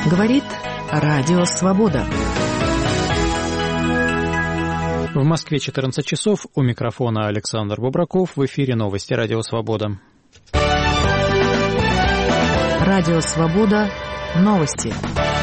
Говорит Радио Свобода. В Москве 14 часов. У микрофона Александр Бобраков. В эфире новости Радио Свобода. Радио Свобода. Новости.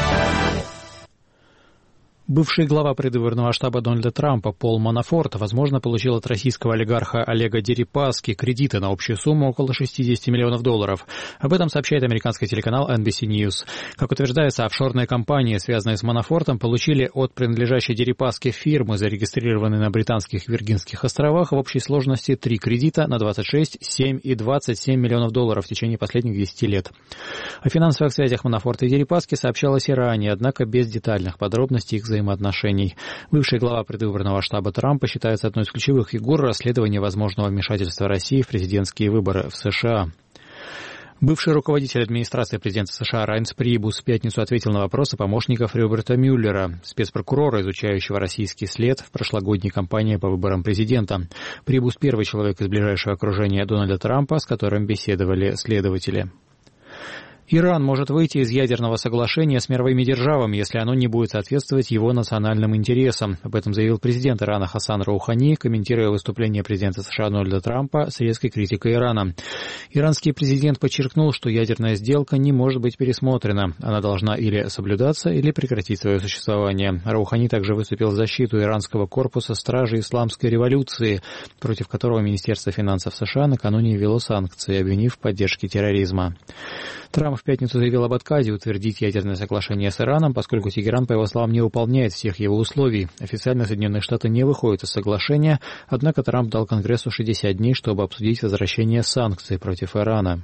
Бывший глава предвыборного штаба Дональда Трампа Пол Манафорт, возможно, получил от российского олигарха Олега Дерипаски кредиты на общую сумму около $60 миллионов. Об этом сообщает американский телеканал NBC News. Как утверждается, офшорные компании, связанные с Манафортом, получили от принадлежащей Дерипаске фирмы, зарегистрированной на Британских Виргинских островах, в общей сложности 3 кредита на 26, 7 и $27 миллионов в течение последних 10 лет. О финансовых связях Манафорта и Дерипаски сообщалось и ранее, однако без детальных подробностей их взаимоотношений. Бывший глава предвыборного штаба Трампа считается одной из ключевых фигур расследования возможного вмешательства России в президентские выборы в США. Бывший руководитель администрации президента США Райнс Прибус в пятницу ответил на вопросы помощников Роберта Мюллера, спецпрокурора, изучающего российский след в прошлогодней кампании по выборам президента. Прибус – первый человек из ближайшего окружения Дональда Трампа, с которым беседовали следователи. Иран может выйти из ядерного соглашения с мировыми державами, если оно не будет соответствовать его национальным интересам. Об этом заявил президент Ирана Хасан Роухани, комментируя выступление президента США Дональда Трампа с резкой критикой Ирана. Иранский президент подчеркнул, что ядерная сделка не может быть пересмотрена. Она должна или соблюдаться, или прекратить свое существование. Роухани также выступил в защиту иранского корпуса стражи исламской революции, против которого Министерство финансов США накануне ввело санкции, обвинив в поддержке терроризма. Трамп в пятницу заявил об отказе утвердить ядерное соглашение с Ираном, поскольку Тегеран, по его словам, не выполняет всех его условий. Официально Соединенные Штаты не выходят из соглашения, однако Трамп дал Конгрессу 60 дней, чтобы обсудить возвращение санкций против Ирана.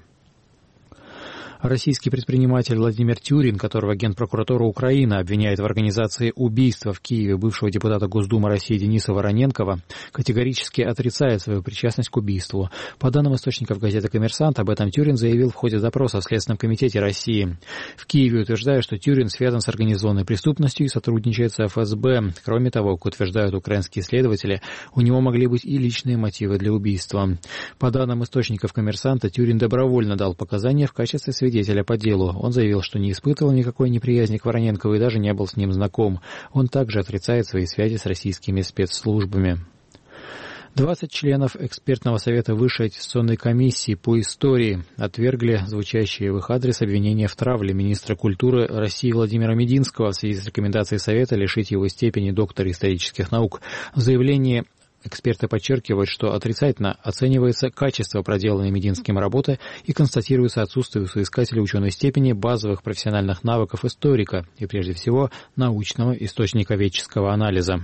Российский предприниматель Владимир Тюрин, которого Генпрокуратура Украины обвиняет в организации убийства в Киеве бывшего депутата Госдумы России Дениса Вороненкова, категорически отрицает свою причастность к убийству. По данным источников газеты «Коммерсант», об этом Тюрин заявил в ходе допроса в Следственном комитете России. В Киеве утверждают, что Тюрин связан с организованной преступностью и сотрудничает с ФСБ. Кроме того, как утверждают украинские следователи, у него могли быть и личные мотивы для убийства. По данным источников «Коммерсанта», Тюрин добровольно дал показания в качестве свидетеля по делу. Он заявил, что не испытывал никакой неприязни к Вороненкову и даже не был с ним знаком. Он также отрицает свои связи с российскими спецслужбами. 20 членов экспертного совета Высшей аттестационной комиссии по истории отвергли звучащие в их адрес обвинения в травле министра культуры России Владимира Мединского в связи с рекомендацией совета лишить его степени доктора исторических наук. В заявлении эксперты подчеркивают, что отрицательно оценивается качество проделанной Мединским работы и констатируется отсутствие у соискателя ученой степени базовых профессиональных навыков историка и, прежде всего, научного источниковедческого анализа.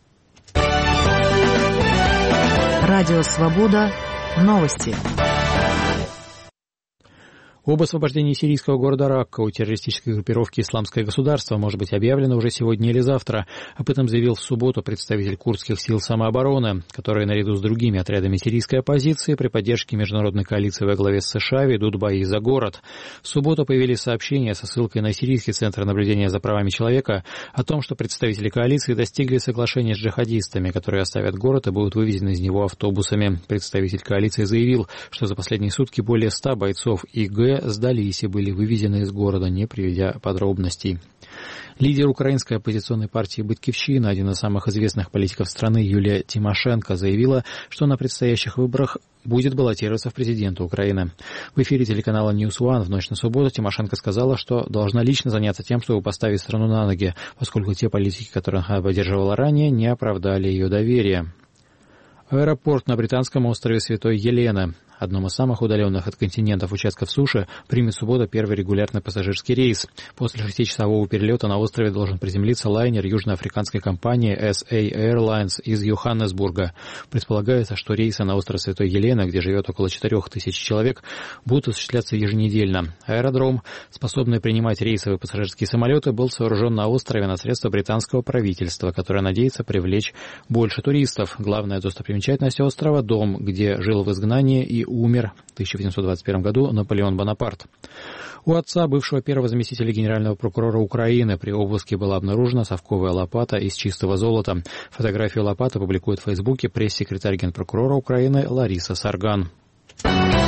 Радио Свобода. Новости. Об освобождении сирийского города Ракка у террористической группировки «Исламское государство» может быть объявлено уже сегодня или завтра. Об этом заявил в субботу представитель курдских сил самообороны, которые наряду с другими отрядами сирийской оппозиции при поддержке международной коалиции во главе с США ведут бои за город. В субботу появились сообщения со ссылкой на Сирийский центр наблюдения за правами человека о том, что представители коалиции достигли соглашения с джихадистами, которые оставят город и будут вывезены из него автобусами. Представитель коалиции заявил, что за последние сутки более 100 бойцов ИГ сдались и были вывезены из города, не приведя подробностей. Лидер украинской оппозиционной партии «Батькивщина», один из самых известных политиков страны Юлия Тимошенко, заявила, что на предстоящих выборах будет баллотироваться в президенты Украины. В эфире телеканала News One в ночь на субботу Тимошенко сказала, что должна лично заняться тем, чтобы поставить страну на ноги, поскольку те политики, которых она поддерживала ранее, не оправдали ее доверие. Аэропорт на британском острове Святой Елены, одном из самых удаленных от континентов участков суши, примет в субботу первый регулярный пассажирский рейс. После 6-часового перелета на острове должен приземлиться лайнер южноафриканской компании SA Airlines из Йоханнесбурга. Предполагается, что рейсы на остров Святой Елены, где живет около 4000 человек, будут осуществляться еженедельно. Аэродром, способный принимать рейсовые пассажирские самолеты, был сооружен на острове на средства британского правительства, которое надеется привлечь больше туристов. Главная достопримечательность острова – дом, где жил в изгнании и умер в 1821 году Наполеон Бонапарт. У отца бывшего первого заместителя генерального прокурора Украины при обыске была обнаружена совковая лопата из чистого золота. Фотографию лопаты публикует в Фейсбуке пресс-секретарь генпрокурора Украины Лариса Сарган.